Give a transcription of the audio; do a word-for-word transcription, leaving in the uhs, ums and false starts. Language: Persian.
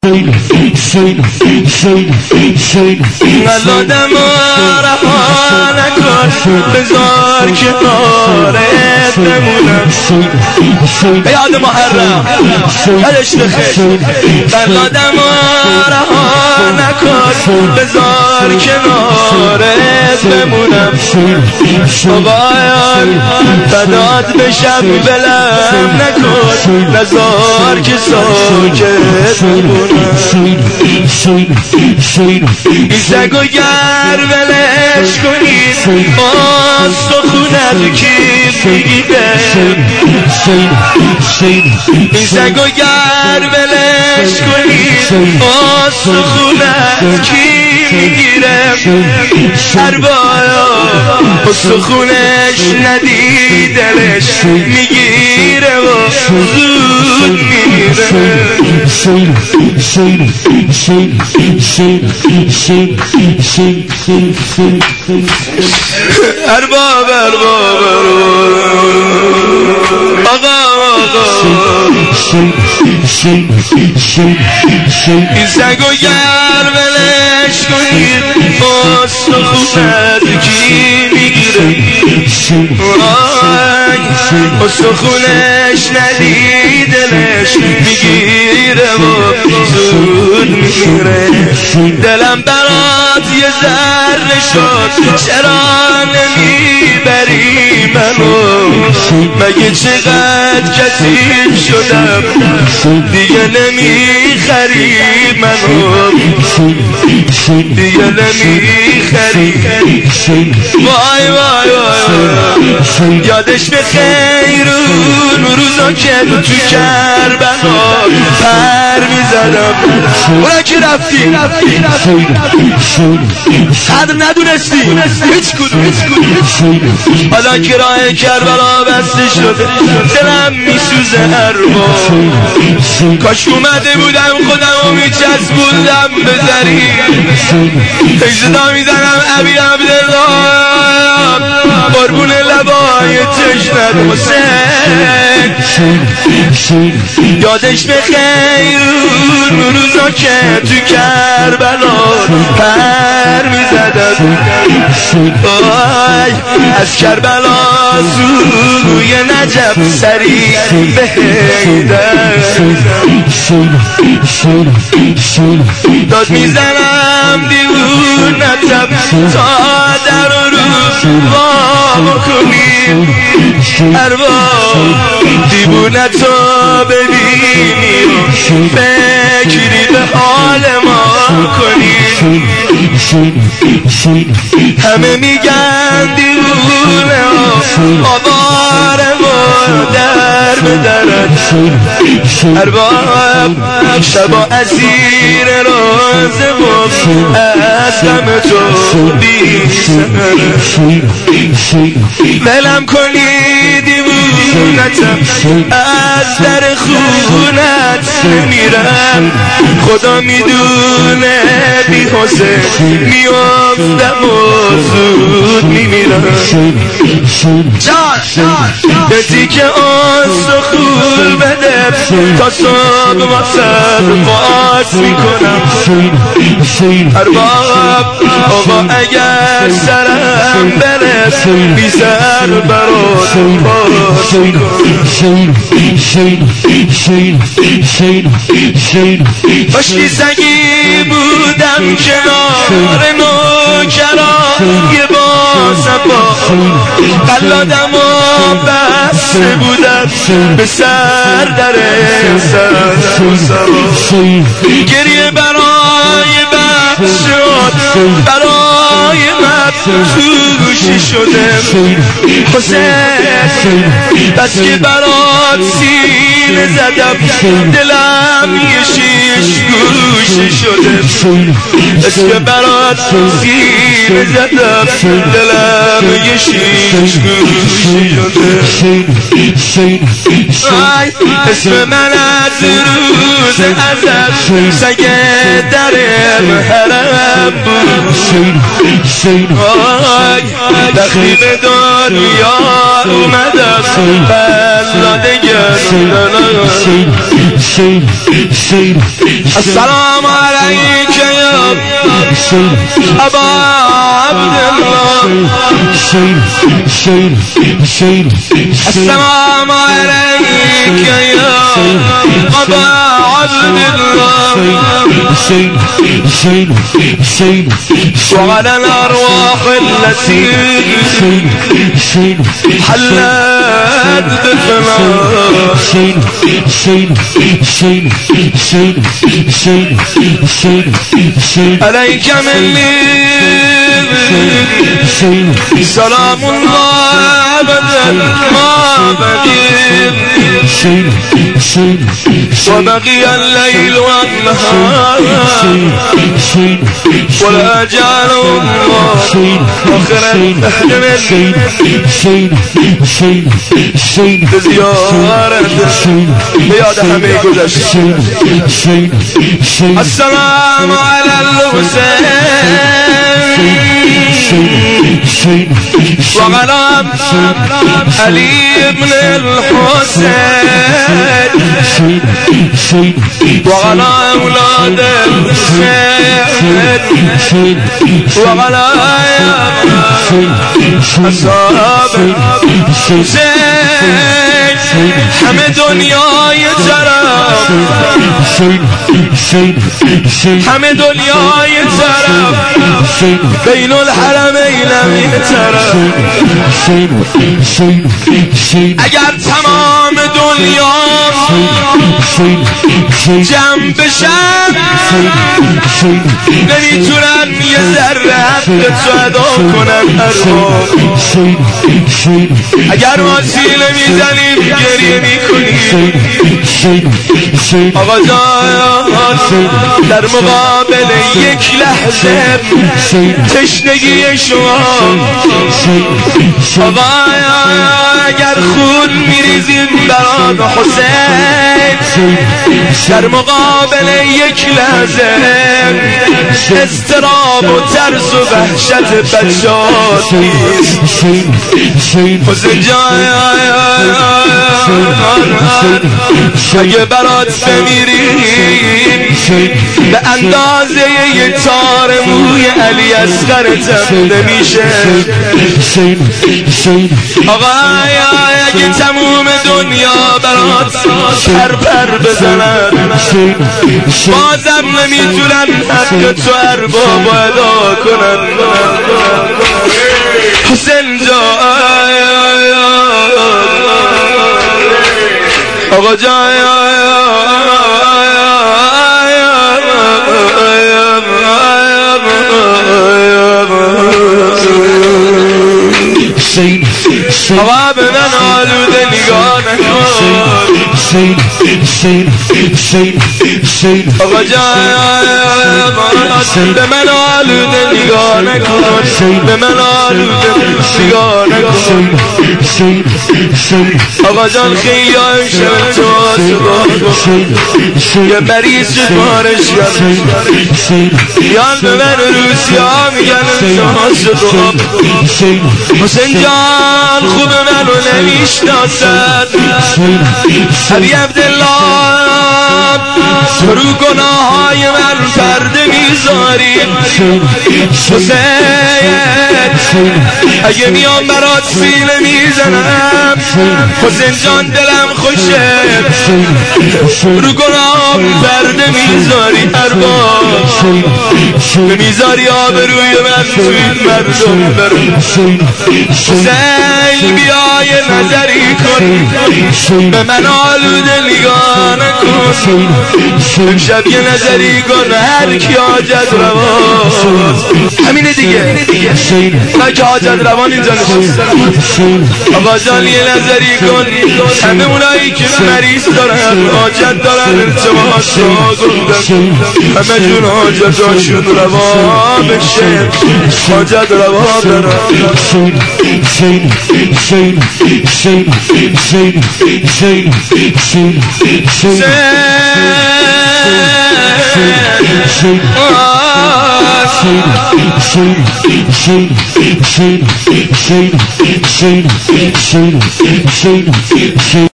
آدم رها نکن بذار کنارت بمونم به یاد محرم هلش بخیر آدم رها نکن بذار کنارت بمونم آقایان فدات بشم بلم نکن نزار که ساکت بمونم این زگ و گر ولش کنید آستخونت کی میگیره این زگ و گر ولش کنید آستخونت کی میگیره سربایا استخونش ندی دلش میگیره و زود میره ارباب ارباب آقا آقا این زگ و گر ولش کنید استخونت کی میگیره استخونش ندی دلش میگیره و زود میگیره دلم برات یه ذره شد چرا نمیبری منو مگه چقدر کثیف شدم دیگه نمیخری منو دیگه نمیخری وای وای وای یادش به خیر اون روزا که تو کربلا پر میزدم اونا که رفتی قدر ندونستی هیچ کدوم حالا که راه کربلا بسته شده دلم میسوزه ارباب کاش اومده بودم خودم و میچسبوندم به زرین تجدا میزنم ابی عبدالله قربون لبای تشنت حسین یادش به خیر اون روزا که تو کربلا پر میزدم از کربلا سوی نجف سری به حیدر داد میزنم دیوونتم تا در رو وا کنیم ارباب دیوونتو ببینی فکری به حال ما کنی همه میگن دیوونه آواره و در بدرد ارباب شبا اسیر راز بود از غم تو بی‌سر بلم کنی دیوونتم از در خونت میرم خدا میدونه بی حسین میافتم و زود میمیرم به تیک استخون بده تا صبح واسه قاس میکنم ارباب آقا اگر سرم برس بی سر برات قاس میکنم کاشکی سگی بودم کنار نوکران یه بازم با قلادم و بسته بودم به سر در سر گریه برای بحث شد برای من تو گوشی شده حسین بس که برات سینه زدم دلم یه شیش گوشی شده بس که برات سینه زدم دلم یه شیش گوشی شده اسم من از روز ازل سگه در حرم دخیل دنیا اومدم السلام علیک یا ابا عبدالله السلام علیک یا ابا عبدالله وعلى الأرواح التي حلت بفنا عليك مني سلام الله أبدا ما بقي وبقي الليل والنهار ولا جعل الله آخر الدهر بزيارة بياد همه گذشت السلام على الحسين وعلى علي بن الحسين وعلى أولاد الحسين وعلى أصحاب الحسين همه دنیای طرف همه دنیای طرف بین الحرمین این طرف اگر تمام دنیا جمع بشن نمیتونن یه ذره حق تو ادا کنن ارباب اگر وسیله میزنیم گریه میکنیم آقا جان در مقابل یک لحظه تشنگی شما آقا اگر خون میریزیم برای حسین در مقابل یک لحظه اضطراب و ترس و وحشت بچات نیست حسین جان اگه برات بمیریم به اندازه یه تار موی علی اصغر تم نمیشه آقا اگه تموم دنیا برات پر پر بزنن بازم نمیتونن حق تو ارباب ادا کنن حسین جان آقا جان آقا به من آلوده نگاه نکن آقا جان به من آلوده نگاه نکن به من آلوده نگاه نکن آقا جان خیلی شب تو یه مریض شد مارش یان به من روسی ها میگن حسین جان خوب منو نمیشناسد علی عبدالله رو گناه های من پرده میذاری حسین اگه میام برات سینه میزنم حسین جان دلم خوشه رو گناه پرده میذاری ارباب میذاری آبروی من توی مردم برم حسین بیای نظری کن به من آلوده نگاه نکن امشب یه نظری کن هر کی حاجت روان همینه دیگه نه که حاجت روان اینجا نشست آقا جان یه نظری کن همه اونایی که مریض دارن حاجت دارن التماس را گفتن همه جون حاجت هاشون روان بشه حاجت روان برن Shady, shady, shady, shady, shady, shady, shady.